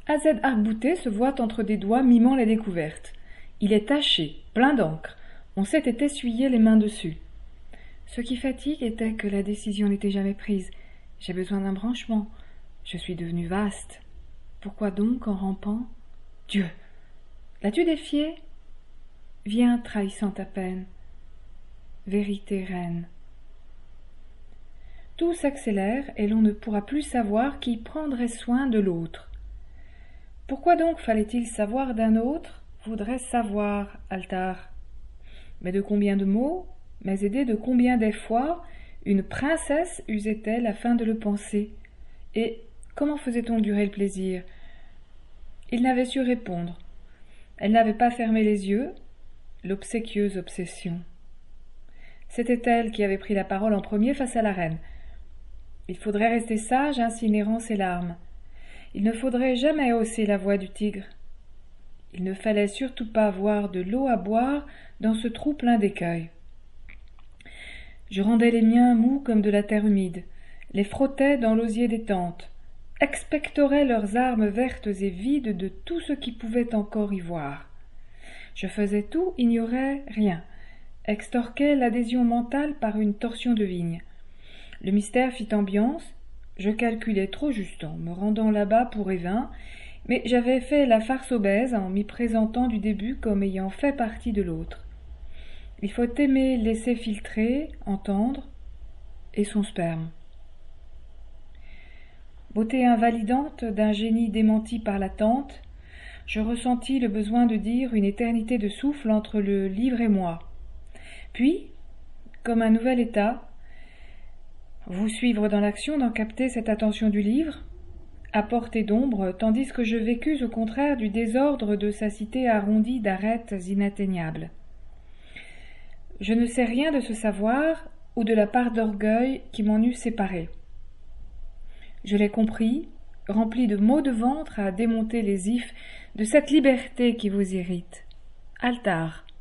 Azed arc-bouté se voit entre des doigts mimant la découverte. Il est taché, plein d'encre. On s'était essuyé les mains dessus. Ce qui fatigue était que la décision n'était jamais prise. J'ai besoin d'un branchement. Je suis devenu vaste. Pourquoi donc, en rampant? Dieu! L'as-tu défié? Viens, trahissant ta peine. Vérité reine. Tout s'accélère et l'on ne pourra plus savoir qui prendrait soin de l'autre. Pourquoi donc fallait-il savoir d'un autre? Voudrait savoir, Altar. Mais de combien de mots, mais aidée de combien d'efforts, une princesse usait-elle afin de le penser? Et comment faisait-on durer le plaisir? Il n'avait su répondre. Elle n'avait pas fermé les yeux, l'obséquieuse obsession. C'était elle qui avait pris la parole en premier face à la reine. Il faudrait rester sage, incinérant ses larmes. Il ne faudrait jamais hausser la voix du tigre. Il ne fallait surtout pas avoir de l'eau à boire dans ce trou plein d'écueils. Je rendais les miens mous comme de la terre humide, les frottais dans l'osier des tentes, expectorais leurs armes vertes et vides de tout ce qui pouvait encore y voir. Je faisais tout, ignorais rien, extorquais l'adhésion mentale par une torsion de vigne. Le mystère fit ambiance, je calculais trop juste en me rendant là-bas pour Évin, mais j'avais fait la farce obèse en m'y présentant du début comme ayant fait partie de l'autre. Il faut aimer laisser filtrer, entendre, et son sperme. Beauté invalidante d'un génie démenti par l'attente, je ressentis le besoin de dire une éternité de souffle entre le livre et moi. Puis, comme un nouvel état, vous suivre dans l'action d'en capter cette attention du livre, à portée d'ombre, tandis que je vécus au contraire du désordre de sa cité arrondie d'arêtes inatteignables. Je ne sais rien de ce savoir ou de la part d'orgueil qui m'en eût séparé. Je l'ai compris, rempli de maux de ventre à démonter les ifs de cette liberté qui vous irrite. Altar.